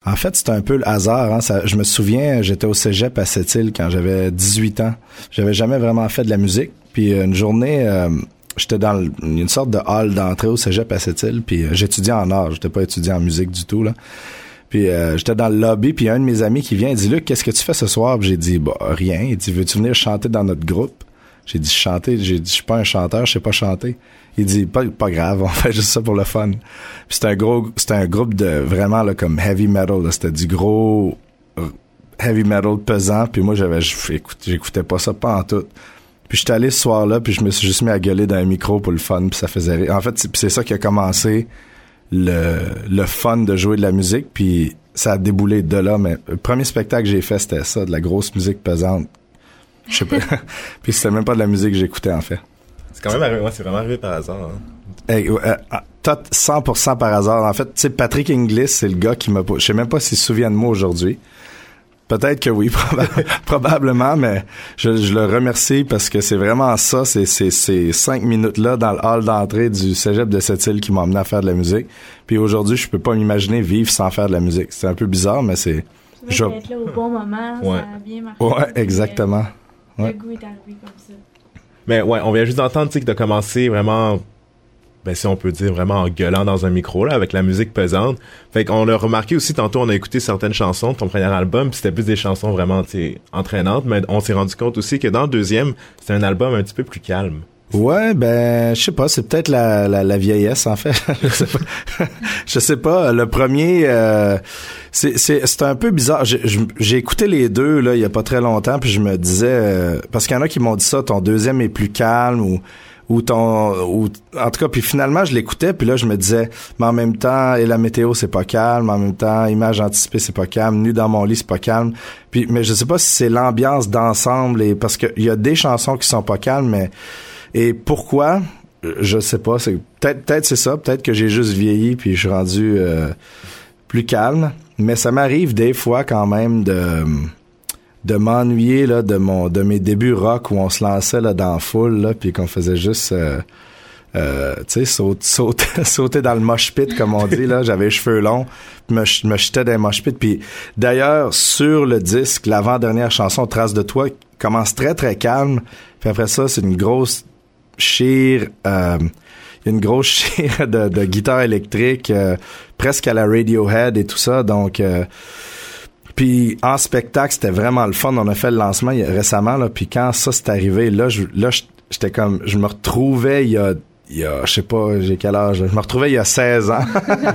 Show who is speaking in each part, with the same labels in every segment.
Speaker 1: En fait, c'était un peu le hasard. Hein. Je me souviens, j'étais au cégep à Sept-Îles quand j'avais 18 ans. J'avais jamais vraiment fait de la musique. Puis une journée, j'étais dans une sorte de hall d'entrée au cégep à Sept-Îles. Puis j'étudiais en art. J'étais pas étudiant en musique du tout, là. Puis j'étais dans le lobby, puis un de mes amis qui vient, il dit « Luc, qu'est-ce que tu fais ce soir? » Puis j'ai dit « Bah, rien. » Il dit « Veux-tu venir chanter dans notre groupe? » J'ai dit « Chanter? » J'ai dit « Je suis pas un chanteur, je sais pas chanter. » Il dit pas grave, on fait juste ça pour le fun. Puis c'était un groupe de vraiment là comme heavy metal, là, c'était du gros heavy metal pesant, puis moi j'écoutais pas ça pas en tout. Puis j'étais allé ce soir-là, puis je me suis juste mis à gueuler dans un micro pour le fun, puis ça faisait rire. En fait, c'est ça qui a commencé le fun de jouer de la musique, puis ça a déboulé de là, mais le premier spectacle que j'ai fait, c'était ça, de la grosse musique pesante. Je sais pas. Puis c'était même pas de la musique que j'écoutais en fait.
Speaker 2: C'est quand même arrivé, c'est vraiment arrivé par hasard. Hein.
Speaker 1: 100% par hasard. En fait, tu sais, Patrick Inglis, c'est le gars qui m'a... Je sais même pas s'il se souvient de moi aujourd'hui. Peut-être que oui, probablement, mais je le remercie parce que c'est vraiment ça, c'est ces 5 minutes-là dans le hall d'entrée du cégep de Sept-Îles qui m'ont amené à faire de la musique. Puis aujourd'hui, je peux pas m'imaginer vivre sans faire de la musique. C'est un peu bizarre, mais c'est...
Speaker 3: Tu vas être là au bon moment,
Speaker 2: ouais.
Speaker 3: Ça a bien marché.
Speaker 1: Ouais, exactement.
Speaker 3: Le goût est arrivé comme ça.
Speaker 2: Mais ouais, on vient juste d'entendre, tu sais, que t'as commencé vraiment, ben si on peut dire, vraiment en gueulant dans un micro, là, avec la musique pesante. Fait qu'on a remarqué aussi, tantôt, on a écouté certaines chansons de ton premier album, puis c'était plus des chansons vraiment, tu sais, entraînantes, mais on s'est rendu compte aussi que dans le deuxième, c'était un album un petit peu plus calme.
Speaker 1: Ouais, ben, je sais pas, c'est peut-être la vieillesse, en fait. Je sais pas. Le premier, c'est un peu bizarre. J'ai écouté les deux, là, il y a pas très longtemps, puis je me disais, parce qu'il y en a qui m'ont dit ça, ton deuxième est plus calme, ou en tout cas, puis finalement, je l'écoutais, puis là, je me disais, mais en même temps, et la météo, c'est pas calme, en même temps, image anticipée, c'est pas calme, nu dans mon lit, c'est pas calme. Puis, mais je sais pas si c'est l'ambiance d'ensemble, et parce que il y a des chansons qui sont pas calmes, mais et pourquoi? Je sais pas. C'est peut-être c'est ça. Peut-être que j'ai juste vieilli puis je suis rendu plus calme. Mais ça m'arrive des fois quand même de m'ennuyer là de mes débuts rock où on se lançait là dans la foule là puis qu'on faisait juste tu sais sauter dans le mosh pit comme on dit là. J'avais les cheveux longs, me jetais dans le mosh pit. Puis d'ailleurs sur le disque, l'avant-dernière chanson Trace de toi commence très très calme. Puis après ça, c'est une grosse chire, il y a une grosse chire de guitare électrique, presque à la Radiohead et tout ça. Donc, puis en spectacle, c'était vraiment le fun. On a fait le lancement récemment, là. Puis quand ça s'est arrivé, là, j'étais comme, je me retrouvais il y a, je sais pas, j'ai quel âge. Je me retrouvais il y a 16 ans.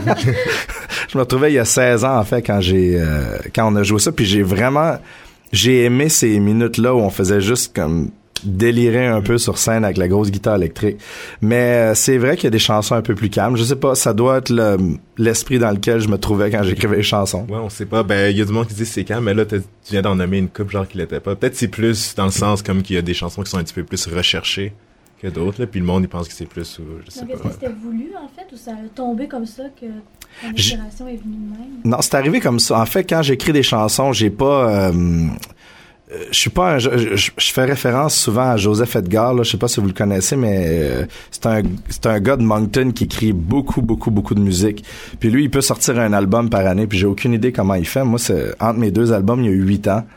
Speaker 1: Je me retrouvais il y a 16 ans, en fait, quand on a joué ça. Puis j'ai aimé ces minutes-là où on faisait juste comme délirer un peu sur scène avec la grosse guitare électrique. Mais c'est vrai qu'il y a des chansons un peu plus calmes. Je sais pas, ça doit être l'esprit dans lequel je me trouvais quand j'écrivais les chansons.
Speaker 2: Ouais, on sait pas. Ben, il y a du monde qui dit c'est calme, mais là, tu viens d'en nommer une couple genre qu'il l'était pas. Peut-être c'est plus dans le sens comme qu'il y a des chansons qui sont un petit peu plus recherchées que d'autres, là, puis le monde, il pense que c'est plus, ou je sais
Speaker 3: donc,
Speaker 2: pas.
Speaker 3: est-ce que c'était voulu, en fait, ou ça a tombé comme ça que l'inspiration est venue de même?
Speaker 1: Non, c'est arrivé comme ça. En fait, quand j'écris des chansons, j'ai pas... je suis pas je fais référence souvent à Joseph Edgar, là, je sais pas si vous le connaissez, mais c'est un gars de Moncton qui écrit beaucoup de musique. Puis lui, il peut sortir un album par année, puis j'ai aucune idée comment il fait. Moi, c'est entre mes deux albums, il y a eu 8 ans.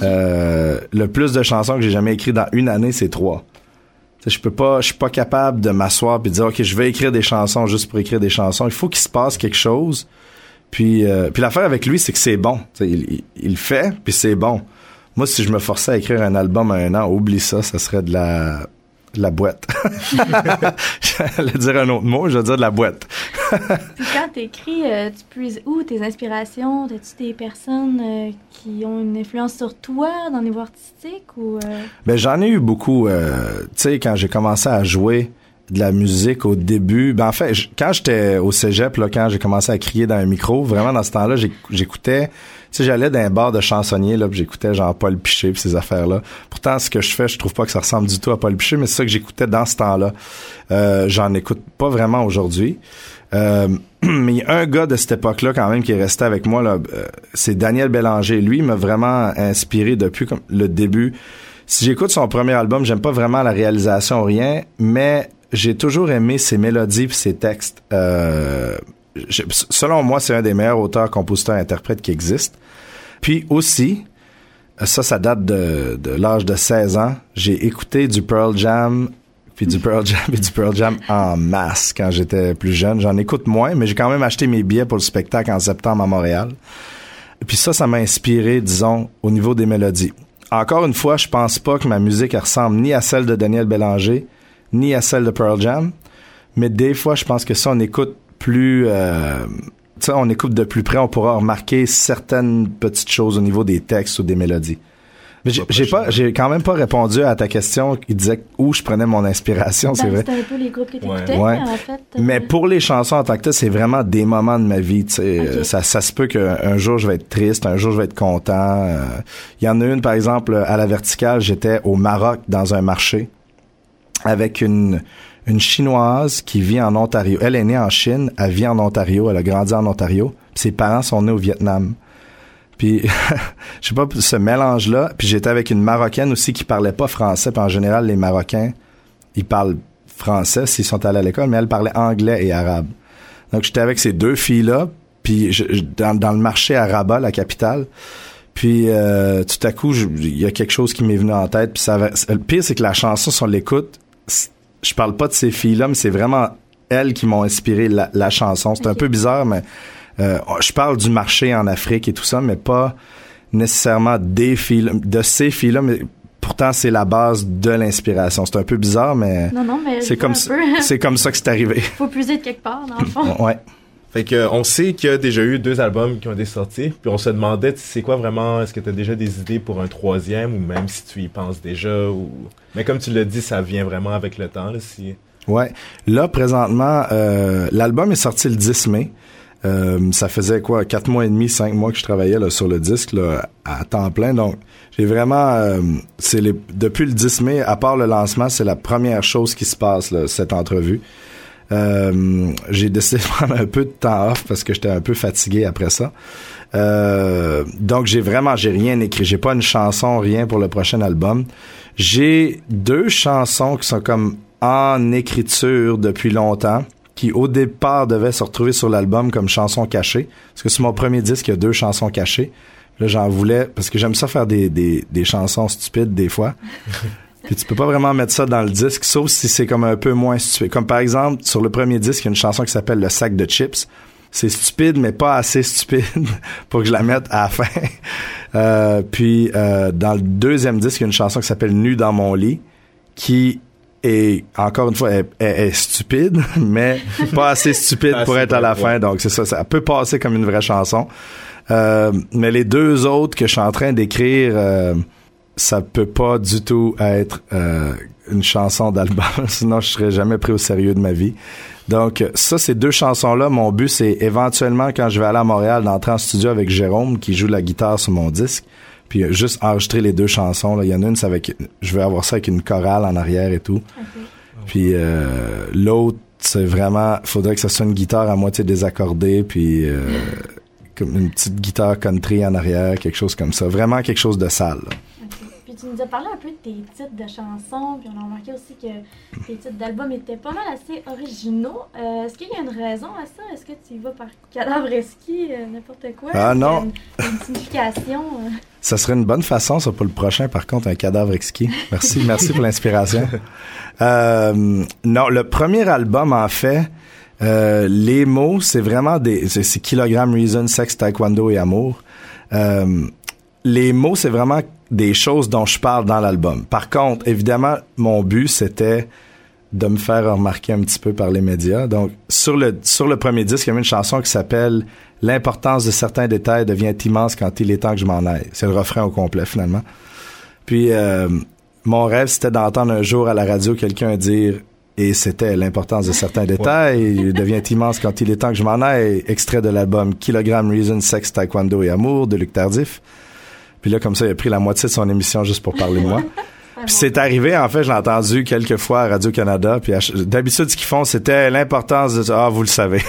Speaker 1: Le plus de chansons que j'ai jamais écrit dans une année, c'est 3. Je suis pas capable de m'asseoir puis de dire OK, je vais écrire des chansons juste pour écrire des chansons. Il faut qu'il se passe quelque chose. Puis l'affaire avec lui, c'est que c'est bon. Il le fait, puis c'est bon. Moi, si je me forçais à écrire un album à 1 an, oublie ça, ça serait de la boîte. J'allais dire un autre mot, je vais dire de la boîte.
Speaker 3: Puis quand t'écris, tu puises où tes inspirations? As-tu des personnes qui ont une influence sur toi dans le niveau artistique? Ou
Speaker 1: Ben, j'en ai eu beaucoup. Tu sais, quand j'ai commencé à jouer de la musique au début, ben en fait, quand j'étais au cégep, là, quand j'ai commencé à crier dans un micro, vraiment dans ce temps-là, j'écoutais... Tu sais, j'allais dans un bar de chansonniers, là, puis j'écoutais genre Paul Piché pis ces affaires-là. Pourtant, ce que je fais, je trouve pas que ça ressemble du tout à Paul Piché, mais c'est ça que j'écoutais dans ce temps-là. J'en écoute pas vraiment aujourd'hui. Mais il y a un gars de cette époque-là, quand même, qui est resté avec moi, là, c'est Daniel Bélanger. Lui, il m'a vraiment inspiré depuis comme le début. Si j'écoute son premier album, j'aime pas vraiment la réalisation, rien, mais j'ai toujours aimé ses mélodies pis ses textes. selon moi, c'est un des meilleurs auteurs, compositeurs, interprètes qui existent. Puis aussi, ça date de l'âge de 16 ans. J'ai écouté du Pearl Jam en masse quand j'étais plus jeune. J'en écoute moins, mais j'ai quand même acheté mes billets pour le spectacle en septembre à Montréal. Puis ça m'a inspiré, disons, au niveau des mélodies. Encore une fois, je pense pas que ma musique ressemble ni à celle de Daniel Bélanger, ni à celle de Pearl Jam. Mais des fois, je pense que si on écoute on écoute de plus près, on pourra remarquer certaines petites choses au niveau des textes ou des mélodies. Mais j'ai quand même pas répondu à ta question qui disait où je prenais mon inspiration, c'est vrai.
Speaker 3: C'était un peu les groupes que t'écoutais,
Speaker 1: ouais.
Speaker 3: En fait.
Speaker 1: Mais pour les chansons en tant que tel, c'est vraiment des moments de ma vie, tu sais. Okay. Ça se peut qu'un jour je vais être triste, un jour je vais être content. Il y en a une, par exemple, à la Verticale, j'étais au Maroc dans un marché avec une Chinoise qui vit en Ontario. Elle est née en Chine, elle vit en Ontario, elle a grandi en Ontario. Puis ses parents sont nés au Vietnam. Puis, je sais pas, ce mélange-là. Puis j'étais avec une Marocaine aussi qui parlait pas français. Puis en général, les Marocains, ils parlent français s'ils sont allés à l'école, mais elle parlait anglais et arabe. Donc j'étais avec ces deux filles-là, puis dans le marché à Rabat, la capitale. Puis tout à coup, il y a quelque chose qui m'est venu en tête. Puis le pire, c'est que la chanson, si on l'écoute, je parle pas de ces filles-là, mais c'est vraiment elles qui m'ont inspiré la chanson. C'est un peu bizarre, mais je parle du marché en Afrique et tout ça, mais pas nécessairement de ces filles-là, mais pourtant c'est la base de l'inspiration. C'est un peu bizarre, mais
Speaker 3: non, mais
Speaker 1: c'est comme ça que c'est arrivé.
Speaker 3: Faut puiser de quelque part, dans le fond.
Speaker 1: Ouais.
Speaker 2: Fait que on sait qu'il y a déjà eu 2 albums qui ont été sortis, puis on se demandait c'est quoi vraiment, est-ce que tu as déjà des idées pour un 3e, ou même si tu y penses déjà, ou mais comme tu l'as dit, ça vient vraiment avec le temps là, si. Ouais.
Speaker 1: Là présentement, l'album est sorti le 10 mai. Ça faisait 4 mois et demi, 5 mois que je travaillais là, sur le disque là, à temps plein. Donc, j'ai vraiment... depuis le 10 mai, à part le lancement, c'est la première chose qui se passe, là, cette entrevue. J'ai décidé de prendre un peu de temps off parce que j'étais un peu fatigué après ça. Donc, j'ai rien écrit. J'ai pas une chanson, rien pour le prochain album. J'ai 2 chansons qui sont comme en écriture depuis longtemps, qui au départ devait se retrouver sur l'album comme chansons cachées. Parce que sur mon premier disque, il y a 2 chansons cachées. Là, j'en voulais, parce que j'aime ça faire des chansons stupides des fois. Puis tu peux pas vraiment mettre ça dans le disque, sauf si c'est comme un peu moins stupide. Comme par exemple, sur le premier disque, il y a une chanson qui s'appelle Le sac de chips. C'est stupide, mais pas assez stupide pour que je la mette à la fin. Puis dans le deuxième disque, il y a une chanson qui s'appelle Nu dans mon lit, qui et encore une fois, elle est stupide, mais pas assez stupide pour être à la fin. Donc, c'est ça. Ça peut passer comme une vraie chanson. Mais les 2 autres que je suis en train d'écrire, ça peut pas du tout être une chanson d'album. Sinon, je serais jamais pris au sérieux de ma vie. Donc, ça, ces 2 chansons-là, mon but, c'est éventuellement, quand je vais aller à Montréal, d'entrer en studio avec Jérôme, qui joue la guitare sur mon disque. Puis juste enregistrer les 2 chansons. Là. Il y en a une, c'est avec... Je vais avoir ça avec une chorale en arrière et tout. Okay. Puis l'autre, c'est vraiment... Faudrait que ça soit une guitare à moitié désaccordée, puis comme une petite guitare country en arrière, quelque chose comme ça. Vraiment quelque chose de sale. Là.
Speaker 3: Tu nous as parlé un peu de tes titres de chansons, puis on a remarqué aussi que tes titres d'albums étaient pas mal assez originaux. Est-ce qu'il y a une raison à ça? Est-ce que tu y vas par cadavre exquis, n'importe quoi?
Speaker 1: Ah non!
Speaker 3: Une signification?
Speaker 1: Ça serait une bonne façon, ça, pour le prochain, par contre, un cadavre exquis. Merci pour l'inspiration. Non, le premier album, en fait, les mots, c'est vraiment c'est Kilogramme, Reason, Sex, Taekwondo et Amour. Les mots, c'est vraiment des choses dont je parle dans l'album. Par contre, évidemment, mon but, c'était de me faire remarquer un petit peu par les médias. Donc, sur le premier disque, il y a une chanson qui s'appelle « L'importance de certains détails devient immense quand il est temps que je m'en aille ». C'est le refrain au complet, finalement. Puis, mon rêve, c'était d'entendre un jour à la radio quelqu'un dire « Et c'était l'importance de certains détails, il devient immense quand il est temps que je m'en aille », extrait de l'album « Kilogramme, Reason, Sex, Taekwondo et Amour » de Luc Tardif. Puis là, comme ça, il a pris la moitié de son émission juste pour parler de moi. Puis c'est arrivé, en fait, je l'ai entendu quelques fois à Radio-Canada. Puis d'habitude, ce qu'ils font, c'était l'importance de... Ah, vous le savez.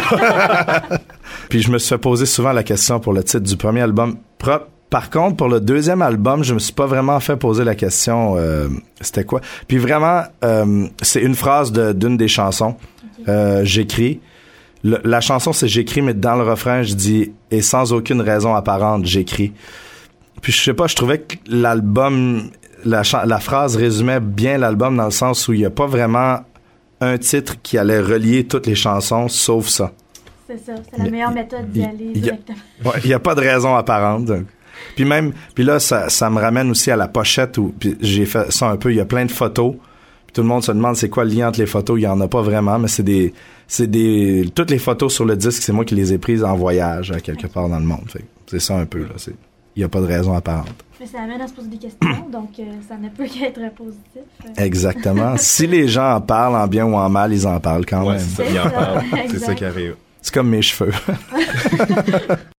Speaker 1: Puis je me suis fait poser souvent la question pour le titre du premier album. Par contre, pour le deuxième album, je me suis pas vraiment fait poser la question c'était quoi. Puis vraiment, c'est une phrase d'une des chansons. Okay. J'écris la chanson, c'est j'écris, mais dans le refrain, je dis et sans aucune raison apparente, j'écris. Puis je sais pas, je trouvais que l'album, la phrase résumait bien l'album dans le sens où il y a pas vraiment un titre qui allait relier toutes les chansons, sauf ça.
Speaker 3: C'est ça, c'est la meilleure méthode d'y aller directement.
Speaker 1: Il y a pas de raison apparente. Donc. Puis là, ça me ramène aussi à la pochette où puis j'ai fait ça un peu. Il y a plein de photos. Puis tout le monde se demande c'est quoi le lien entre les photos. Il y en a pas vraiment, mais toutes les photos sur le disque, c'est moi qui les ai prises en voyage à quelque part dans le monde. Fait, c'est ça un peu là. Il y a pas de raison apparente.
Speaker 3: Mais ça amène à se poser des questions, donc ça ne peut qu'être positif.
Speaker 1: Exactement. Si les gens en parlent en bien ou en mal, ils en parlent quand même.
Speaker 2: C'est ça, ils en parlent. C'est ça qui arrive.
Speaker 1: C'est comme mes cheveux.